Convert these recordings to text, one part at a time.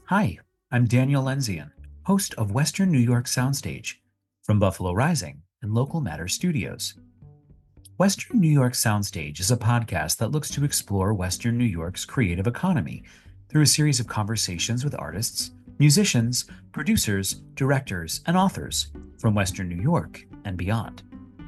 Hi, I'm Daniel Lenzian, host of Western New York Soundstage from Buffalo Rising and Local Matter Studios. Western New York Soundstage is a podcast that looks to explore Western New York's creative economy through a series of conversations with artists, musicians, producers, directors, and authors from Western New York and beyond.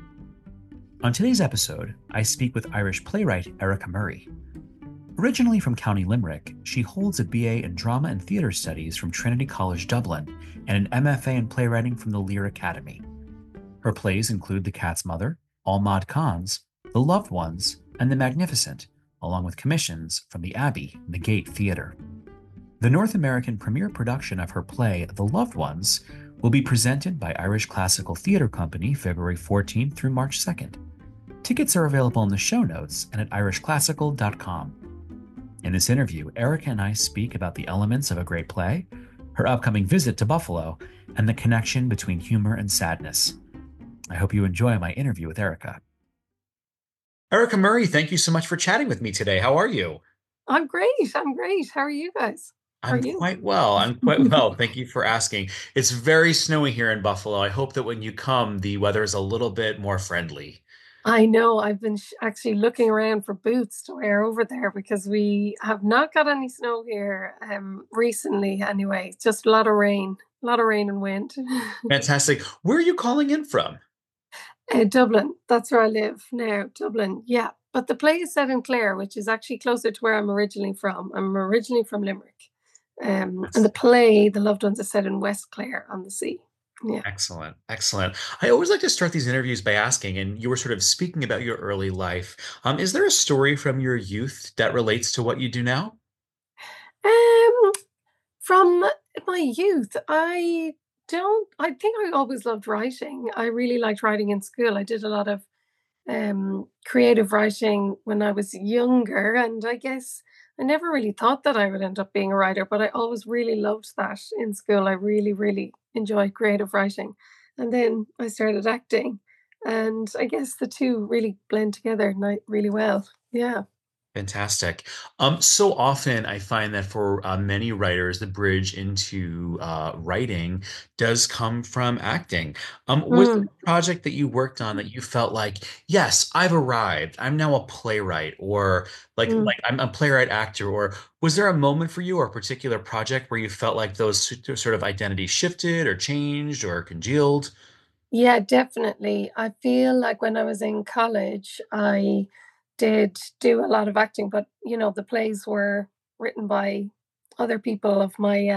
On today's episode, I speak with Irish playwright Erica Murray. Originally from County Limerick, she holds a BA in Drama and Theatre Studies from Trinity College Dublin and an MFA in Playwriting from the Lear Academy. Her plays include The Cat's Mother, All Maud Cons, The Loved Ones, and The Magnificent, along with commissions from the Abbey and the Gate Theatre. The North American premiere production of her play, The Loved Ones, will be presented by Irish Classical Theatre Company February 14th through March 2nd. Tickets are available in the show notes and at irishclassical.com. In this interview, Erica and I speak about the elements of a great play, her upcoming visit to Buffalo, and the connection between humor and sadness. I hope you enjoy my interview with Erica. Erica Murray, thank you so much for chatting with me today. How are you? I'm great. I'm great. How are you guys? How are I'm you? quite well. I'm quite well. Thank you for asking. It's very snowy here in Buffalo. I hope that when you come, the weather is a little bit more friendly. I know I've been actually looking around for boots to wear over there because we have not got any snow here recently anyway. Just a lot of rain and wind. Fantastic. Where are you calling in from? Dublin, that's where I live now, Dublin. Yeah. But the play is set in Clare, which is actually closer to where I'm originally from. I'm originally from Limerick. And the play, The Loved Ones, is set in West Clare on the sea. Yeah. Excellent. Excellent. I always like to start these interviews by asking, and you were sort of speaking about your early life. Is there a story from your youth that relates to what you do now? Um, From my youth, I think I always loved writing. I really liked writing in school. I did a lot of creative writing when I was younger, and I guess I never really thought that I would end up being a writer, but I always really loved that in school. I really, really enjoyed creative writing. And then I started acting, and I guess the two really blend together really well. Yeah. Fantastic. So often I find that for many writers, the bridge into writing does come from acting. Was there Mm, a project that you worked on that you felt like, yes, I've arrived. I'm now a playwright, or mm. like I'm a playwright actor, or was there a moment for you or a particular project where you felt like those sort of identities shifted or changed or congealed? Yeah, definitely. I feel like when I was in college, I did do a lot of acting, but the plays were written by other people of my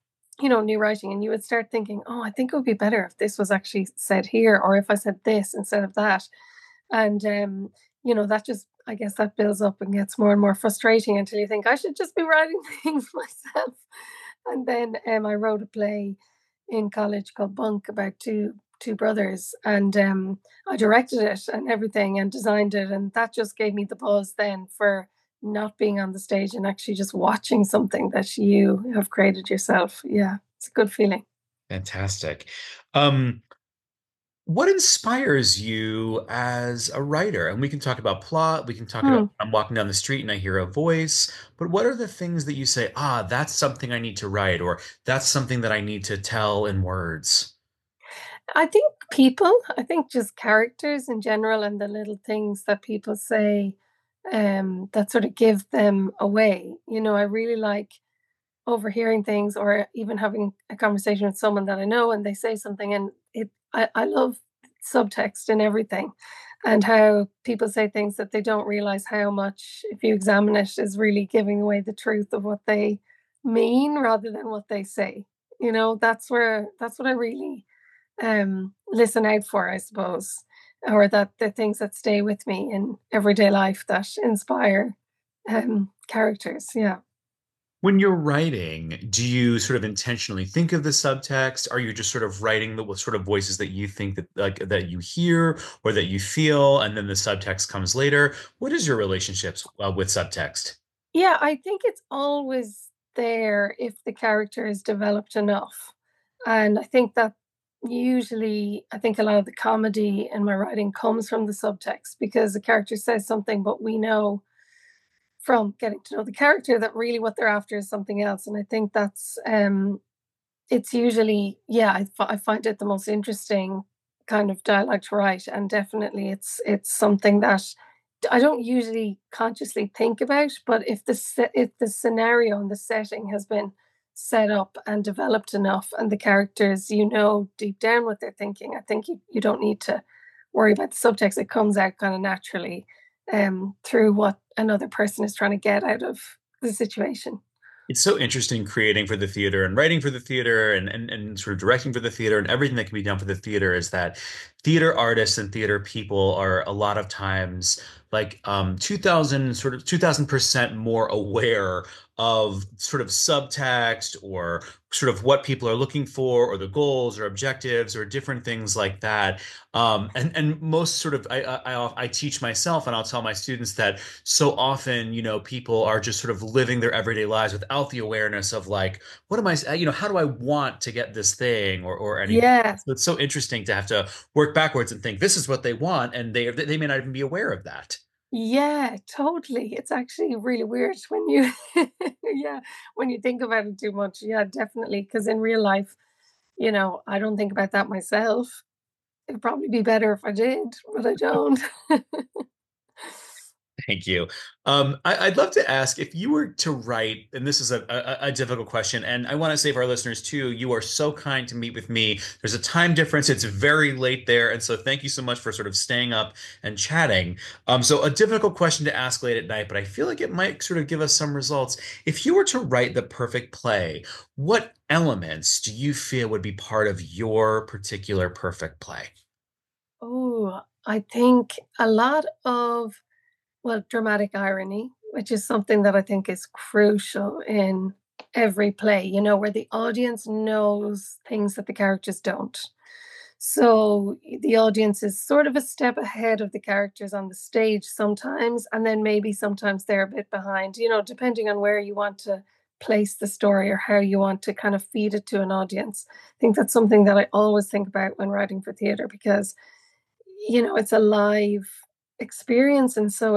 new writing, and you would start thinking, "Oh, I think it would be better if this was actually said here or if I said this instead of that." And that just I guess that builds up and gets more and more frustrating until you think I should just be writing things myself. And then I wrote a play in college called Bunk about two brothers, and I directed it and everything and designed it, and that just gave me the buzz then for not being on the stage and actually just watching something that you have created yourself. Yeah, it's a good feeling. Fantastic. Um, What inspires you as a writer? And we can talk about plot, we can talk about Hmm. I'm walking down the street and I hear a voice, but what are the things that you say, that's something I need to write, or that's something that I need to tell in words? I think I think just characters in general and the little things that people say that sort of give them away. I really like overhearing things or even having a conversation with someone that I know and they say something and I love subtext in everything and how people say things that they don't realize how much, if you examine it, is really giving away the truth of what they mean rather than what they say. That's what I really listen out for, I suppose, or that the things that stay with me in everyday life that inspire characters. Yeah. When you're writing, do you sort of intentionally think of the subtext? Are you just sort of writing the sort of voices that you think that that you hear or that you feel, and then the subtext comes later? What is your relationships with subtext? Yeah, I think it's always there if the character is developed enough. And I think that usually, I think a lot of the comedy in my writing comes from the subtext because the character says something, but we know from getting to know the character, that really what they're after is something else. And I think that's it's usually, yeah, I find it the most interesting kind of dialogue to write, and definitely it's something that I don't usually consciously think about, but if the scenario and the setting has been set up and developed enough, and the characters, you know, deep down what they're thinking, I think you don't need to worry about the subtext. It comes out kind of naturally through what another person is trying to get out of the situation. It's so interesting creating for the theater and writing for the theater and sort of directing for the theater and everything that can be done for the theater is that theater artists and theater people are a lot of times like 2000 sort of 2000% more aware of sort of subtext or sort of what people are looking for or the goals or objectives or different things like that. And most sort of I teach myself and I'll tell my students that so often, you know, people are just sort of living their everyday lives without the awareness of like, what am I, you know, how do I want to get this thing or anything. Yeah. So it's so interesting to have to work backwards and think this is what they want, and they may not even be aware of that. Yeah, totally. It's actually really weird when you yeah, when you think about it too much. Yeah, definitely. Because in real life, you know, I don't think about that myself. It'd probably be better if I did, but I don't. Thank you. I'd love to ask if you were to write, and this is a difficult question, and I want to say for our listeners too, you are so kind to meet with me. There's a time difference; it's very late there, and so thank you so much for sort of staying up and chatting. So a difficult question to ask late at night, but I feel like it might sort of give us some results. If you were to write the perfect play, what elements do you feel would be part of your particular perfect play? Oh, I think a lot of, well, dramatic irony, which is something that I think is crucial in every play, you know, where the audience knows things that the characters don't. So the audience is sort of a step ahead of the characters on the stage sometimes, and then maybe sometimes they're a bit behind, you know, depending on where you want to place the story or how you want to kind of feed it to an audience. I think that's something that I always think about when writing for theater, because you know, it's a live experience, and so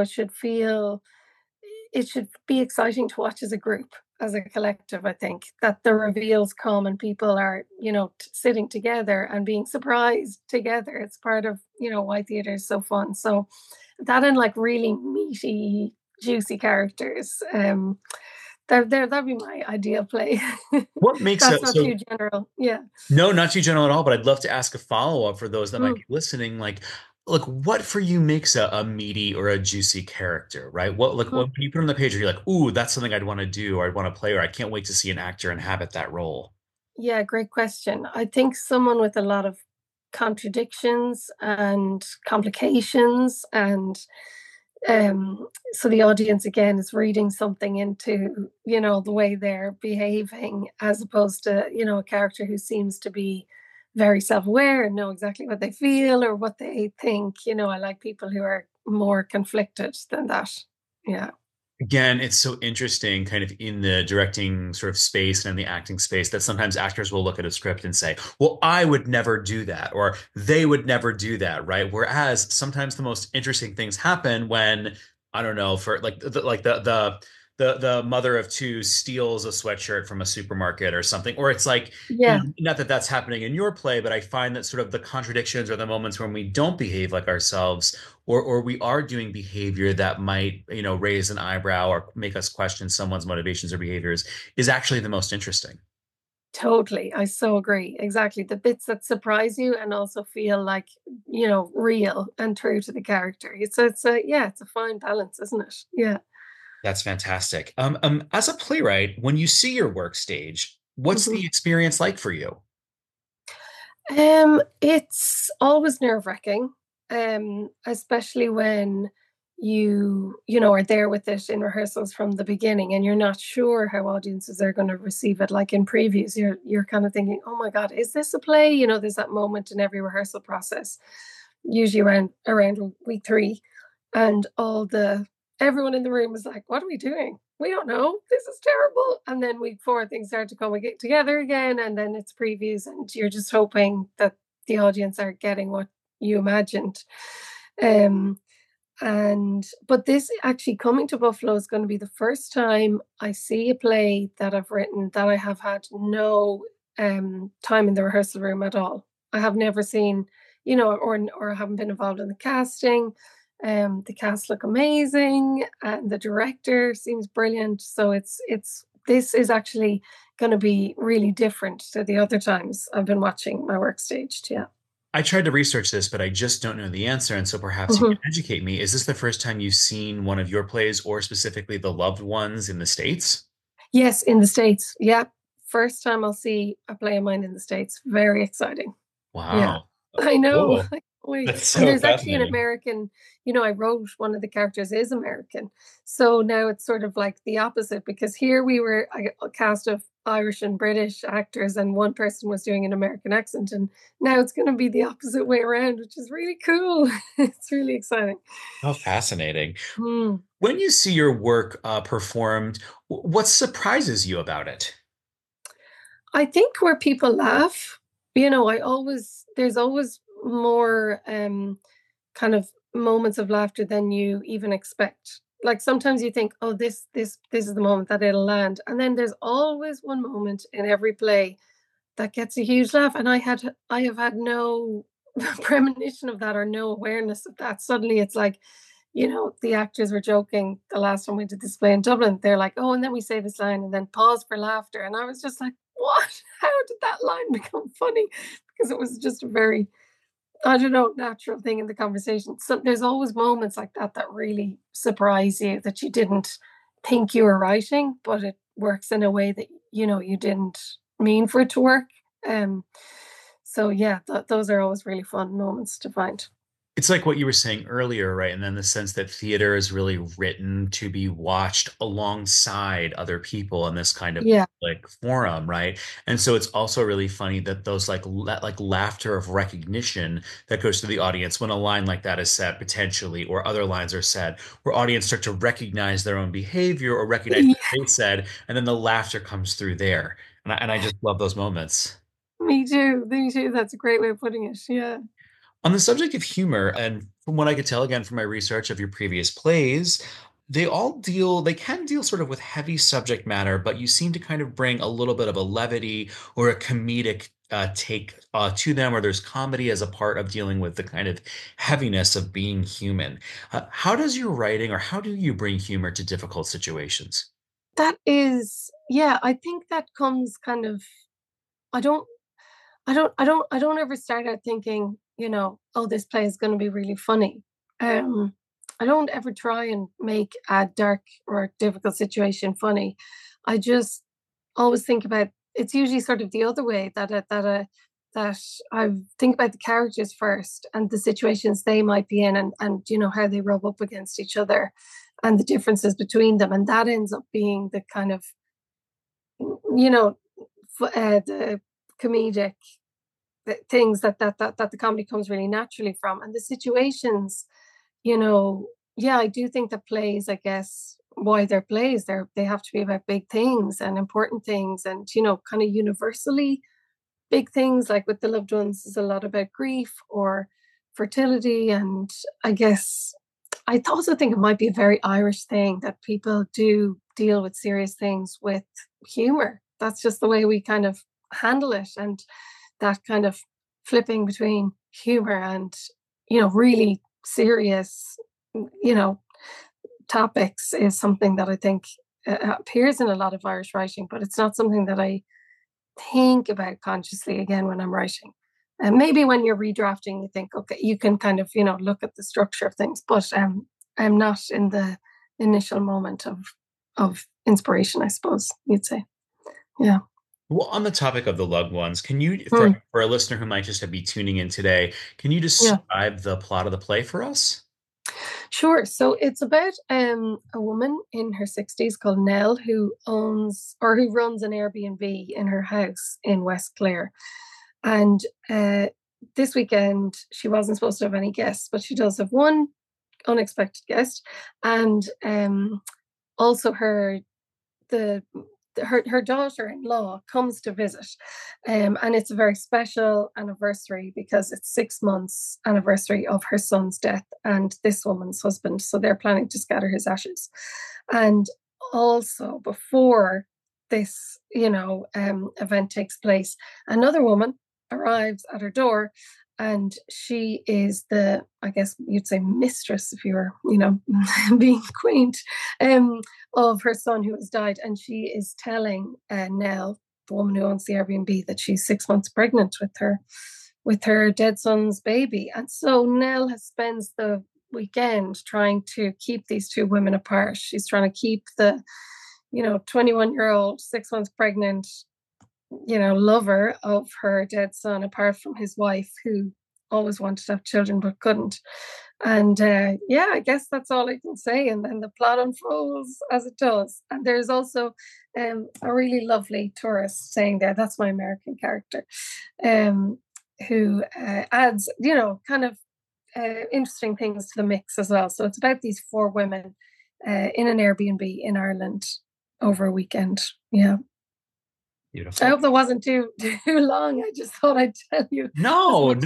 it should be exciting to watch as a group, as a collective. I think that the reveals come and people are, you know, sitting together and being surprised together. It's part of, you know, why theater is so fun. So that and like really meaty, juicy characters. That'd be my ideal play. What makes That's it not too so? general. Yeah. No, not too general at all, but I'd love to ask a follow-up for those that might Mm, be listening. Like, look, what for you makes a meaty or a juicy character, right? What, like, mm. when you put it on the page, you're like, ooh, that's something I'd want to do, or I'd want to play, or I can't wait to see an actor inhabit that role. Yeah, great question. I think someone with a lot of contradictions and complications, and so the audience again is reading something into, you know, the way they're behaving, as opposed to, you know, a character who seems to be very self-aware and know exactly what they feel or what they think. You know, I like people who are more conflicted than that. Yeah. Again, it's so interesting kind of in the directing sort of space and in the acting space that sometimes actors will look at a script and say, well, I would never do that, or they would never do that, right? Whereas sometimes the most interesting things happen when, I don't know, for like the mother of two steals a sweatshirt from a supermarket or something, or it's like, you Yeah. know, not that that's happening in your play, but I find that sort of the contradictions or the moments when we don't behave like ourselves or we are doing behavior that might, you know, raise an eyebrow or make us question someone's motivations or behaviors is actually the most interesting. Totally. I so agree. Exactly. The bits that surprise you and also feel like, you know, real and true to the character. It's a, yeah, it's a fine balance, isn't it? Yeah. That's fantastic. As a playwright, when you see your work stage, what's Mhm. the experience like for you? It's always nerve-wracking, especially when you know, are there with it in rehearsals from the beginning and you're not sure how audiences are going to receive it. Like in previews, you're kind of thinking, "Oh my God, is this a play?" You know, there's that moment in every rehearsal process, usually around week three, and all the everyone in the room is like, "What are we doing? We don't know. This is terrible." And then week four, things start to come together again, and then it's previews, and you're just hoping that the audience are getting what you imagined. Um, But this actually coming to Buffalo is going to be the first time I see a play that I've written that I have had no time in the rehearsal room at all. I have never seen, or haven't been involved in the casting. The cast look amazing, and the director seems brilliant. So this is actually going to be really different to the other times I've been watching my work staged. Yeah. I tried to research this, but I just don't know the answer, and so perhaps you Mhm. can educate me. Is this the first time you've seen one of your plays, or specifically The Loved Ones, in the States? Yes, in the States. Yeah. First time I'll see a play of mine in the States. Very exciting. Yeah. Wow. I know. Cool. I can't wait. That's And so there's actually an fascinating. American, I wrote one of the characters is American. So now it's sort of like the opposite because here we were a cast of Irish and British actors, and one person was doing an American accent. And now it's going to be the opposite way around, which is really cool. It's really exciting. How fascinating. Hmm. When you see your work performed, what surprises you about it? I think where people laugh, there's always more kind of moments of laughter than you even expect. Like sometimes you think, oh, this is the moment that it'll land. And then there's always one moment in every play that gets a huge laugh. And I have had no premonition of that or no awareness of that. Suddenly it's like, the actors were joking the last time we did this play in Dublin. They're like, oh, and then we say this line and then pause for laughter. And I was just like, what? How did that line become funny? Because it was just a very, I don't know, natural thing in the conversation. So there's always moments like that that really surprise you that you didn't think you were writing, but it works in a way that, you didn't mean for it to work. Um, so yeah, those are always really fun moments to find. It's like what you were saying earlier, right? And then the sense that theater is really written to be watched alongside other people in this kind of Yeah. like forum, right? And so it's also really funny that those like laughter of recognition that goes to the audience when a line like that is said potentially, or other lines are said, where audience start to recognize their own behavior or recognize what they said, and then the laughter comes through there. And I just love those moments. Me too. Me too. That's a great way of putting it. Yeah. On the subject of humor, and from what I could tell again from my research of your previous plays, they can deal sort of with heavy subject matter, but you seem to kind of bring a little bit of a levity or a comedic take to them, or there's comedy as a part of dealing with the kind of heaviness of being human. How does your writing, or how do you bring humor to difficult situations? That is, yeah, I think that comes kind of, I don't, I don't ever start out thinking, oh, this play is going to be really funny. Um, I don't ever try and make a dark or difficult situation funny. I just always think about it's usually sort of the other way that I think about the characters first and the situations they might be in and how they rub up against each other and the differences between them, and that ends up being the kind of you know the comedic things that the comedy comes really naturally from, and the situations, you know yeah, I do think that plays, I guess, why they're plays, they have to be about big things and important things and kind of universally big things. Like with the loved ones is a lot about grief or fertility, and I guess I also think it might be a very Irish thing that people do deal with serious things with humor. That's just the way we kind of handle it, and that kind of flipping between humor and really serious you know topics is something that I think appears in a lot of Irish writing, but it's not something that I think about consciously again when I'm writing. And maybe when you're redrafting, you think, okay, you can kind of, look at the structure of things, but I'm not in the initial moment of inspiration, I suppose you'd say. Yeah. Well, on the topic of the loved ones, can you, Mm, for a listener who might just be tuning in today, can you yeah. describe the plot of the play for us? Sure. So it's about a woman in her 60s called Nell who owns or who runs an Airbnb in her house in West Clare. And this weekend, she wasn't supposed to have any guests, but she does have one unexpected guest. And also the her daughter-in-law comes to visit, and it's a very special anniversary because it's 6 months anniversary of her son's death and this woman's husband. So they're planning to scatter his ashes. And also before this, event takes place, another woman arrives at her door, and she is I guess you'd say mistress if you were, being quaint, of her son who has died. And she is telling Nell, the woman who owns the Airbnb, that she's 6 months pregnant with her dead son's baby. And so Nell spends the weekend trying to keep these two women apart. She's trying to keep the 21-year-old 6 months pregnant lover of her dead son apart from his wife, who always wanted to have children but couldn't. And I guess that's all I can say. And then the plot unfolds as it does. And there's also a really lovely tourist saying there, that's my American character, who adds, kind of interesting things to the mix as well. So it's about these four women in an Airbnb in Ireland over a weekend. Yeah. Beautiful. I hope that wasn't too long. I just thought I'd tell you. No. I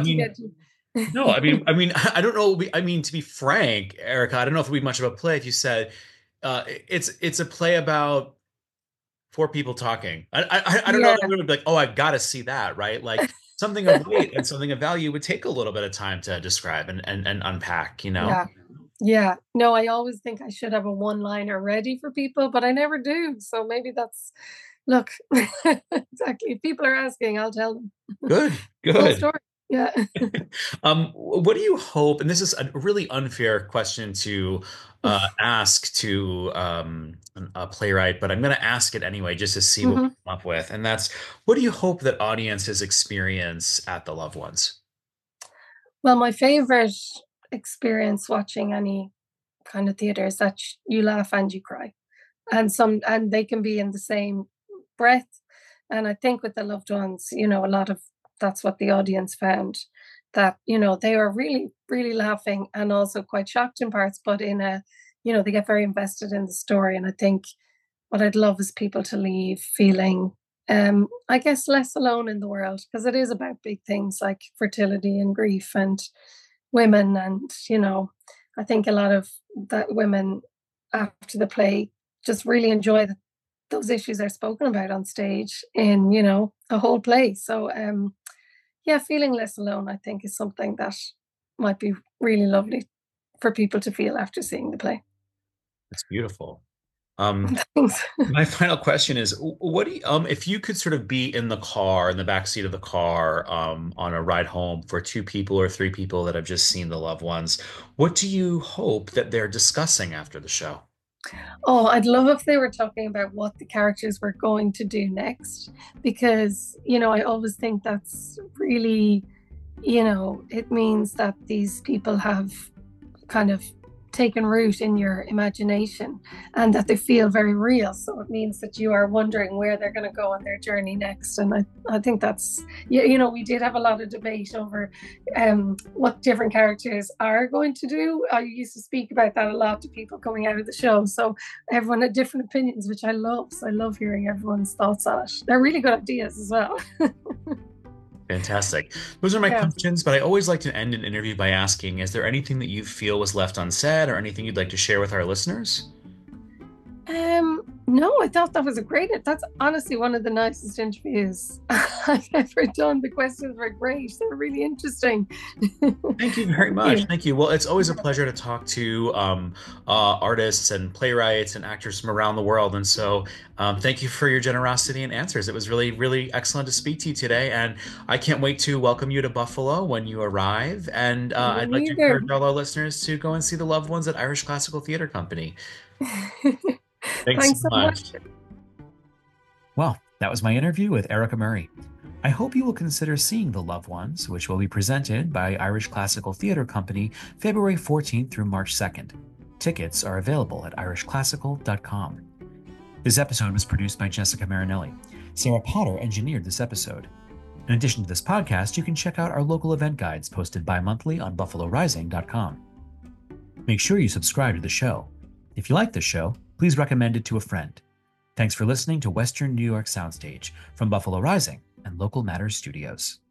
mean, I don't know. I mean, to be frank, Erica, I don't know if it would be much of a play if you said it's a play about four people talking. I don't know if I'm going to be like, oh, I've got to see that, right? Like something of weight and something of value would take a little bit of time to describe and unpack, Yeah. No, I always think I should have a one-liner ready for people, but I never do. So maybe that's, look, exactly. If people are asking, I'll tell them. Good. Full story. Yeah. What do you hope, and this is a really unfair question to ask to a playwright, but I'm going to ask it anyway, just to see what we come up with. And that's, what do you hope that audiences experience at The Loved Ones? Well, my favorite experience watching any kind of theater is that you laugh and you cry, and they can be in the same breath. And I think with The Loved Ones, a lot of that's what the audience found, that they were really, really laughing and also quite shocked in parts, but in they get very invested in the story. And I think what I'd love is people to leave feeling I guess less alone in the world, because it is about big things like fertility and grief and women. And I think a lot of that women after the play just really enjoy that those issues are spoken about on stage in a whole play. So feeling less alone, I think, is something that might be really lovely for people to feel after seeing the play. That's beautiful. Thanks. My final question is, what do you, if you could sort of be in the back seat of the car, on a ride home for two people or three people that have just seen The Loved Ones, what do you hope that they're discussing after the show? Oh, I'd love if they were talking about what the characters were going to do next, because, I always think that's really, it means that these people have kind of taken root in your imagination and that they feel very real. So it means that you are wondering where they're going to go on their journey next. And I think that's, we did have a lot of debate over what different characters are going to do. I used to speak about that a lot to people coming out of the show. So everyone had different opinions, which I love. So I love hearing everyone's thoughts on it. They're really good ideas as well. Fantastic. Those are my questions, but I always like to end an interview by asking, is there anything that you feel was left unsaid or anything you'd like to share with our listeners? No, I thought that was that's honestly one of the nicest interviews I've ever done. The questions were great. They were really interesting. Thank you very much. Thank you. Well, it's always a pleasure to talk to artists and playwrights and actors from around the world. And so thank you for your generosity and answers. It was really, really excellent to speak to you today. And I can't wait to welcome you to Buffalo when you arrive. And I'd like to encourage all our listeners to go and see The Loved Ones at Irish Classical Theatre Company. Thanks so much. Well, that was my interview with Erica Murray. I hope you will consider seeing The Loved Ones, which will be presented by Irish Classical Theatre Company February 14th through March 2nd. Tickets are available at irishclassical.com. This episode was produced by Jessica Marinelli. Sarah Potter engineered this episode. In addition to this podcast, you can check out our local event guides posted bi-monthly on buffalorising.com. Make sure you subscribe to the show. If you like the show, please recommend it to a friend. Thanks for listening to Western New York Soundstage from Buffalo Rising and Local Matters Studios.